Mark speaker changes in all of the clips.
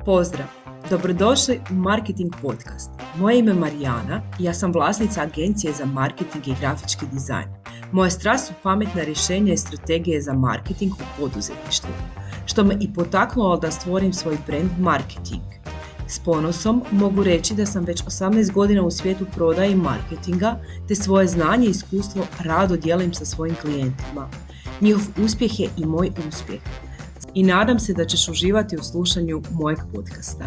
Speaker 1: Pozdrav! Dobrodošli u Marketing Podcast. Moje ime je Marijana i ja sam vlasnica agencije za marketing i grafički dizajn. Moja strast su pametna rješenja i strategije za marketing u poduzetništvu, što me i potaknulo da stvorim svoj brand Marketing. S ponosom mogu reći da sam već 18 godina u svijetu prodaje i marketinga, te svoje znanje i iskustvo rado dijelim sa svojim klijentima. Njihov uspjeh je i moj uspjeh. I nadam se da ćeš uživati u slušanju mojeg podcasta.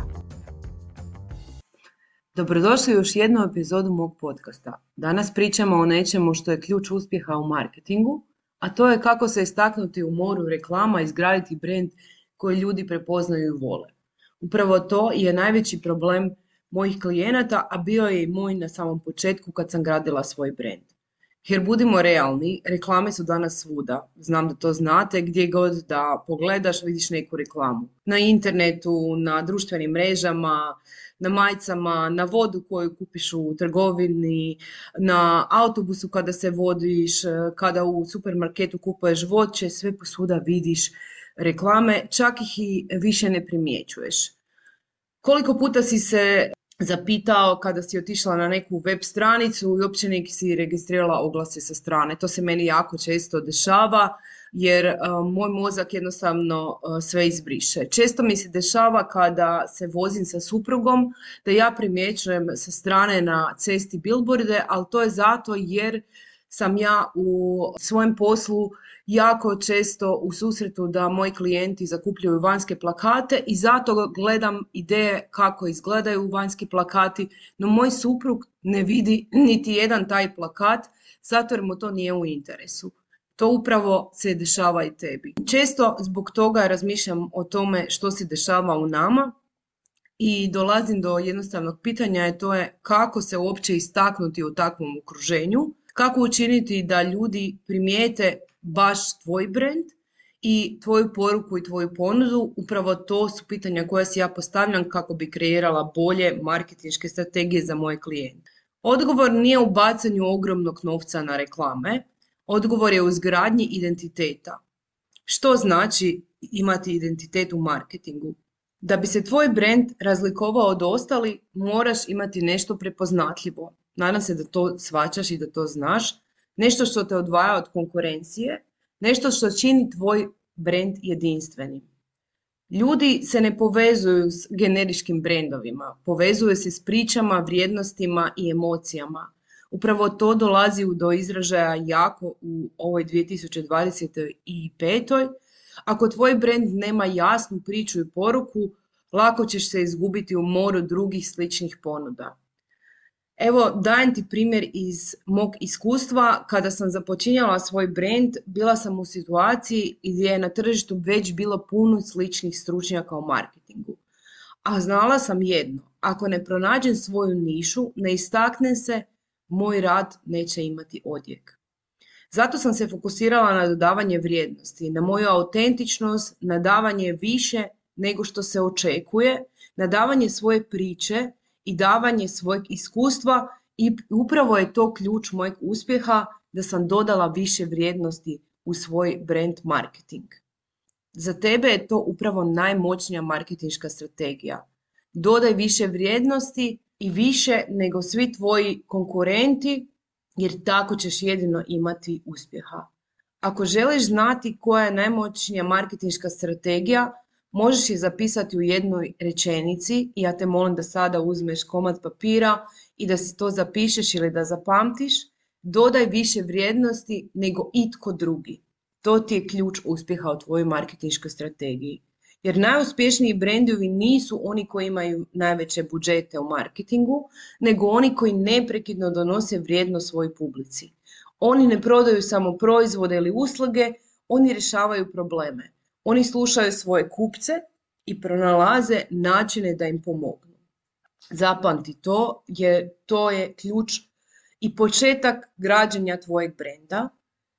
Speaker 1: Dobrodošli u još jednu epizodu mog podcasta. Danas pričamo o nečemu što je ključ uspjeha u marketingu, a to je kako se istaknuti u moru reklama i izgraditi brand koji ljudi prepoznaju i vole. Upravo to je najveći problem mojih klijenata, a bio je i moj na samom početku kad sam gradila svoj brand. Jer budimo realni, reklame su danas svuda. Znam da to znate, gdje god da pogledaš vidiš neku reklamu. Na internetu, na društvenim mrežama, na majicama, na vodu koju kupiš u trgovini, na autobusu kada se vodiš, kada u supermarketu kupuješ voće, sve posvuda vidiš reklame, čak ih i više ne primjećuješ. Koliko puta si se zapitao kada si otišla na neku web stranicu i uopće neki si registrirala oglase sa strane. To se meni jako često dešava jer moj mozak jednostavno sve izbriše. Često mi se dešava kada se vozim sa suprugom da ja primjećujem sa strane na cesti billboarde, ali to je zato jer sam ja u svojem poslu jako često u susretu da moji klijenti zakupljaju vanjske plakate i zato gledam ideje kako izgledaju vanjski plakati, no moj suprug ne vidi niti jedan taj plakat zato jer mu to nije u interesu. To upravo se dešava i tebi. Često zbog toga razmišljam o tome što se dešava u nama i dolazim do jednostavnog pitanja, a to je kako se uopće istaknuti u takvom okruženju, kako učiniti da ljudi primijete baš tvoj brand i tvoju poruku i tvoju ponudu. Upravo to su pitanja koja si ja postavljam kako bi kreirala bolje marketinške strategije za moje klijente. Odgovor nije u bacanju ogromnog novca na reklame, odgovor je u izgradnji identiteta. Što znači imati identitet u marketingu? Da bi se tvoj brand razlikovao od ostalih, moraš imati nešto prepoznatljivo. Nadam se da to shvaćaš i da to znaš. Nešto što te odvaja od konkurencije, nešto što čini tvoj brand jedinstvenim. Ljudi se ne povezuju s generičkim brandovima, povezuju se s pričama, vrijednostima i emocijama. Upravo to dolazi do izražaja jako u ovoj 2025. Ako tvoj brand nema jasnu priču i poruku, lako ćeš se izgubiti u moru drugih sličnih ponuda. Evo, dajem ti primjer iz mog iskustva. Kada sam započinjala svoj brand, bila sam u situaciji gdje je na tržištu već bilo puno sličnih stručnjaka u marketingu. A znala sam jedno, ako ne pronađem svoju nišu, ne istaknem se, moj rad neće imati odjek. Zato sam se fokusirala na dodavanje vrijednosti, na moju autentičnost, na davanje više nego što se očekuje, na davanje svoje priče i davanje svojeg iskustva i upravo je to ključ mojeg uspjeha da sam dodala više vrijednosti u svoj brand marketing. Za tebe je to upravo najmoćnija marketinška strategija. Dodaj više vrijednosti i više nego svi tvoji konkurenti jer tako ćeš jedino imati uspjeha. Ako želiš znati koja je najmoćnija marketinška strategija, možeš je zapisati u jednoj rečenici i ja te molim da sada uzmeš komad papira i da si to zapišeš ili da zapamtiš. Dodaj više vrijednosti nego itko drugi. To ti je ključ uspjeha u tvojoj marketinškoj strategiji. Jer najuspješniji brendovi nisu oni koji imaju najveće budžete u marketingu, nego oni koji neprekidno donose vrijednost svojoj publici. Oni ne prodaju samo proizvode ili usluge, oni rješavaju probleme. Oni slušaju svoje kupce i pronalaze načine da im pomognu. Zapamti to, jer to je ključ i početak građenja tvojeg brenda.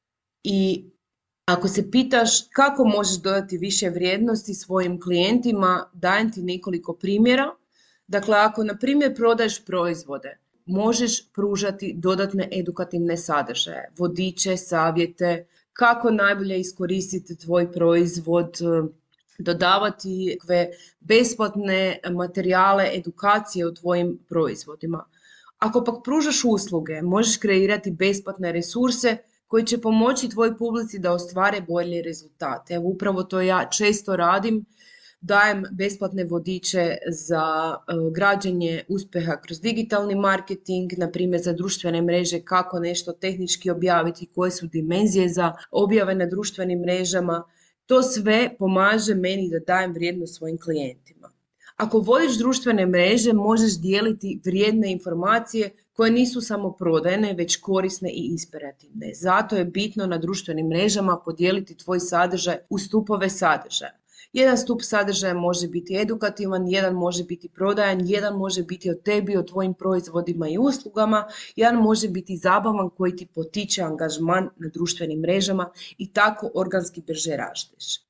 Speaker 1: I ako se pitaš kako možeš dodati više vrijednosti svojim klijentima, dajem ti nekoliko primjera. Dakle, ako na primjer prodaješ proizvode, možeš pružati dodatne edukativne sadržaje, vodiče, savjete, kako najbolje iskoristiti tvoj proizvod, dodavati takve besplatne materijale, edukacije o tvojim proizvodima. Ako pak pružaš usluge, možeš kreirati besplatne resurse koji će pomoći tvojoj publici da ostvare bolje rezultate. Evo, upravo to ja često radim. Dajem besplatne vodiče za građenje uspjeha kroz digitalni marketing, na primjer za društvene mreže, kako nešto tehnički objaviti, koje su dimenzije za objave na društvenim mrežama. To sve pomaže meni da dajem vrijednost svojim klijentima. Ako vodiš društvene mreže, možeš dijeliti vrijedne informacije koje nisu samo prodajne, već korisne i inspirativne. Zato je bitno na društvenim mrežama podijeliti tvoj sadržaj u stupove sadržaja. Jedan stup sadržaja može biti edukativan, jedan može biti prodajan, jedan može biti o tebi, o tvojim proizvodima i uslugama, jedan može biti zabavan koji ti potiče angažman na društvenim mrežama i tako organski brže rasteš.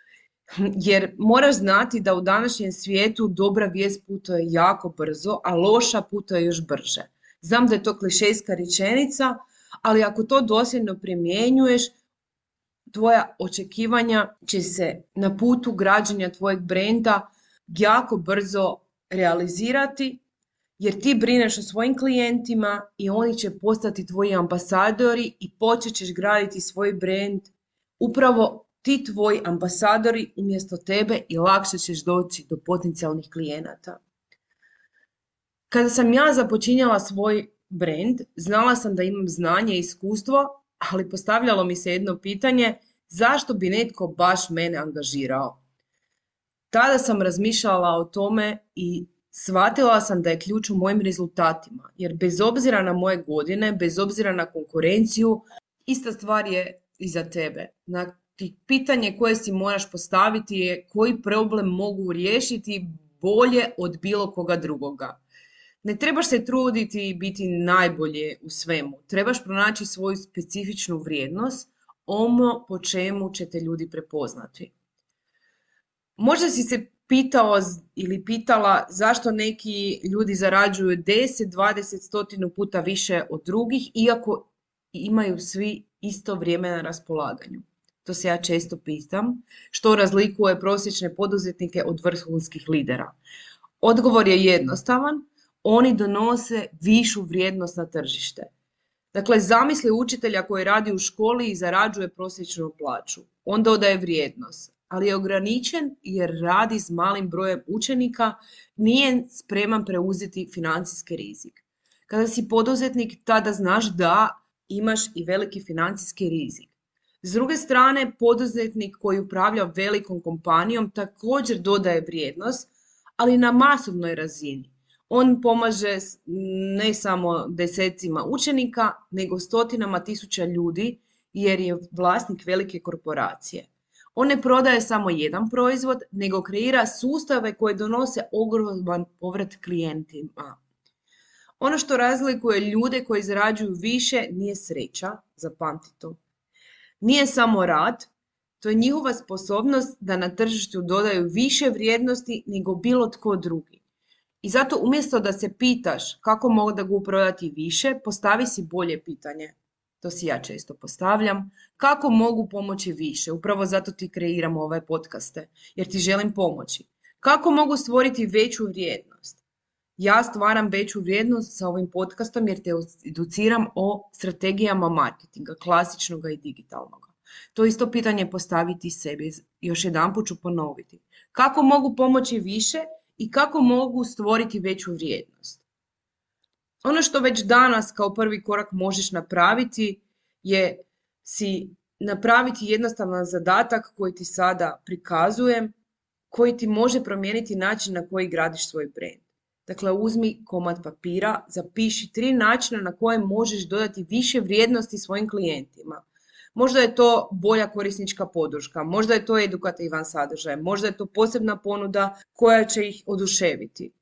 Speaker 1: Jer moraš znati da u današnjem svijetu dobra vijest putuje jako brzo, a loša putuje još brže. Znam da je to klišejska rečenica, ali ako to dosljedno primjenjuješ, tvoja očekivanja će se na putu građenja tvojeg brenda jako brzo realizirati, jer ti brineš o svojim klijentima i oni će postati tvoji ambasadori i počet ćeš graditi svoj brend upravo ti tvoji ambasadori umjesto tebe i lakše ćeš doći do potencijalnih klijenata. Kada sam ja započinjala svoj brend, znala sam da imam znanje i iskustvo, ali postavljalo mi se jedno pitanje, zašto bi netko baš mene angažirao? Tada sam razmišljala o tome i shvatila sam da je ključ u mojim rezultatima, jer bez obzira na moje godine, bez obzira na konkurenciju, ista stvar je i za tebe. Pitanje koje si moraš postaviti je koji problem mogu riješiti bolje od bilo koga drugoga. Ne trebaš se truditi i biti najbolje u svemu. Trebaš pronaći svoju specifičnu vrijednost, ono po čemu će te ljudi prepoznati. Možda si se pitao ili pitala zašto neki ljudi zarađuju 10, 20, 100 puta više od drugih, iako imaju svi isto vrijeme na raspolaganju. To se ja često pitam, što razlikuje prosječne poduzetnike od vrhunskih lidera. Odgovor je jednostavan, oni donose višu vrijednost na tržište. Dakle, zamisli učitelja koji radi u školi i zarađuje prosječnu plaću. On dodaje vrijednost, ali je ograničen jer radi s malim brojem učenika, nije spreman preuzeti financijski rizik. Kada si poduzetnik, tada znaš da imaš i veliki financijski rizik. S druge strane, poduzetnik koji upravlja velikom kompanijom također dodaje vrijednost, ali na masovnoj razini. On pomaže ne samo desecima učenika, nego stotinama tisuća ljudi jer je vlasnik velike korporacije. On ne prodaje samo jedan proizvod, nego kreira sustave koje donose ogroman povrat klijentima. Ono što razlikuje ljude koji zarađuju više nije sreća, zapamti to. Nije samo rad, to je njihova sposobnost da na tržištu dodaju više vrijednosti nego bilo tko drugi. I zato umjesto da se pitaš kako mogu prodati više, postavi si bolje pitanje. To si ja često postavljam. Kako mogu pomoći više? Upravo zato ti kreiram ove podcaste, jer ti želim pomoći. Kako mogu stvoriti veću vrijednost? Ja stvaram veću vrijednost sa ovim podcastom jer te educiram o strategijama marketinga, klasičnog i digitalnog. To isto pitanje postaviti sebi. Još jedanput ću ponoviti. Kako mogu pomoći više i kako mogu stvoriti veću vrijednost? Ono što već danas kao prvi korak možeš napraviti je si napraviti jednostavan zadatak koji ti sada prikazujem, koji ti može promijeniti način na koji gradiš svoj brand. Dakle, uzmi komad papira, zapiši 3 načina na koje možeš dodati više vrijednosti svojim klijentima. Možda je to bolja korisnička podrška, možda je to edukativan sadržaj, možda je to posebna ponuda koja će ih oduševiti.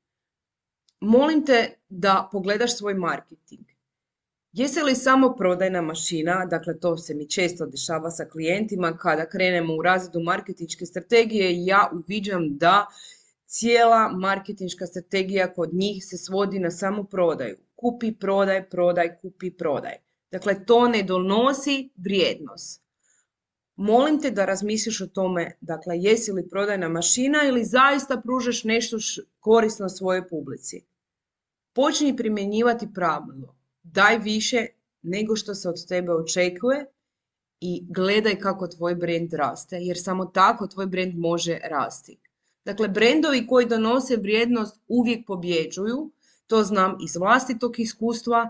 Speaker 1: Molim te da pogledaš svoj marketing. Jesi li samo prodajna mašina, dakle to se mi često dešava sa klijentima, kada krenemo u razredu marketinške strategije, ja uviđam da cijela marketinška strategija kod njih se svodi na samu prodaju. Kupi, prodaj, prodaj, kupi, prodaj. Dakle, to ne donosi vrijednost. Molim te da razmisliš o tome, dakle, jesi li prodajna mašina ili zaista pružaš nešto korisno svojoj publici. Počni primjenjivati pravilo. Daj više nego što se od tebe očekuje i gledaj kako tvoj brand raste, jer samo tako tvoj brand može rasti. Dakle, brendovi koji donose vrijednost uvijek pobjeđuju, to znam iz vlastitog iskustva,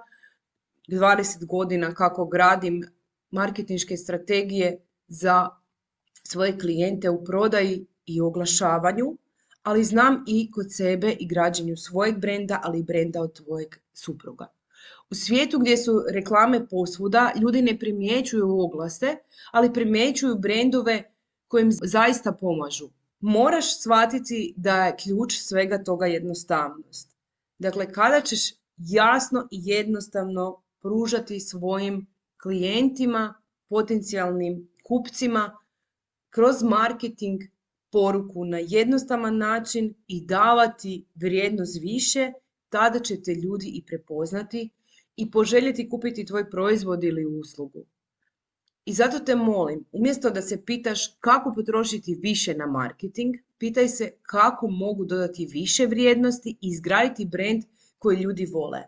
Speaker 1: 20 godina kako gradim marketinške strategije za svoje klijente u prodaji i oglašavanju, ali znam i kod sebe i građenju svojeg brenda, ali i brenda od tvojeg supruga. U svijetu gdje su reklame posvuda, ljudi ne primjećuju oglase, ali primjećuju brendove kojim zaista pomažu. Moraš shvatiti da je ključ svega toga jednostavnost. Dakle, kada ćeš jasno i jednostavno pružati svojim klijentima, potencijalnim kupcima, kroz marketing poruku na jednostavan način i davati vrijednost više, tada će te ljudi i prepoznati i poželjeti kupiti tvoj proizvod ili uslugu. I zato te molim, umjesto da se pitaš kako potrošiti više na marketing, pitaj se kako mogu dodati više vrijednosti i izgraditi brand koji ljudi vole.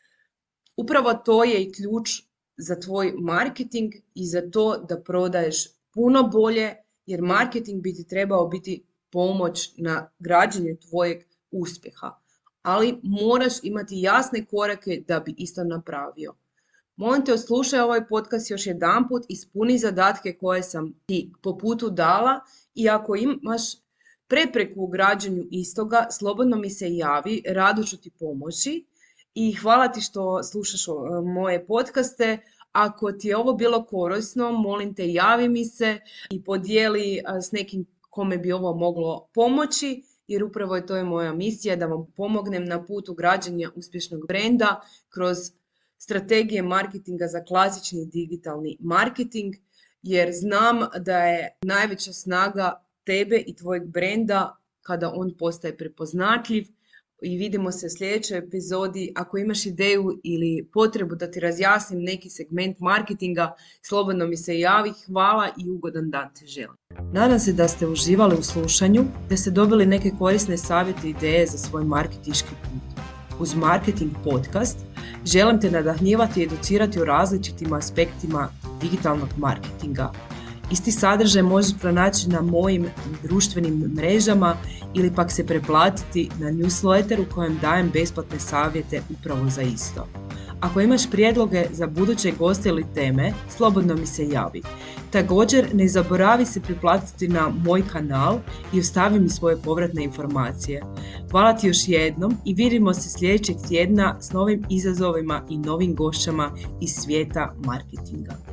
Speaker 1: Upravo to je i ključ za tvoj marketing i za to da prodaješ puno bolje, jer marketing bi ti trebao biti pomoć na građenju tvojeg uspjeha. Ali moraš imati jasne korake da bi isto napravio. Molim te, odslušaj ovaj podcast još jedanput, ispuni zadatke koje sam ti po putu dala i ako imaš prepreku u građenju istoga, slobodno mi se javi, rado ću ti pomoći i hvala ti što slušaš moje podcaste. Ako ti je ovo bilo korisno, molim te, javi mi se i podijeli s nekim kome bi ovo moglo pomoći, jer upravo je to je moja misija, da vam pomognem na putu građenja uspješnog brenda kroz strategije marketinga za klasični digitalni marketing, jer znam da je najveća snaga tebe i tvojeg brenda kada on postaje prepoznatljiv. I vidimo se u sljedećoj epizodi. Ako imaš ideju ili potrebu da ti razjasnim neki segment marketinga, slobodno mi se javi. Hvala i ugodan dan ti želim. Nadam se da ste uživali u slušanju, da ste dobili neke korisne savjete i ideje za svoj marketinški put. Uz Marketing podcast želim te nadahnjivati i educirati o različitim aspektima digitalnog marketinga. Isti sadržaj možeš pronaći na mojim društvenim mrežama ili pak se preplatiti na newsletter u kojem dajem besplatne savjete upravo za isto. Ako imaš prijedloge za buduće goste ili teme, slobodno mi se javi. Također ne zaboravi se priplatiti na moj kanal i ostavi mi svoje povratne informacije. Hvala ti još jednom i vidimo se sljedećeg tjedna s novim izazovima i novim gošćama iz svijeta marketinga.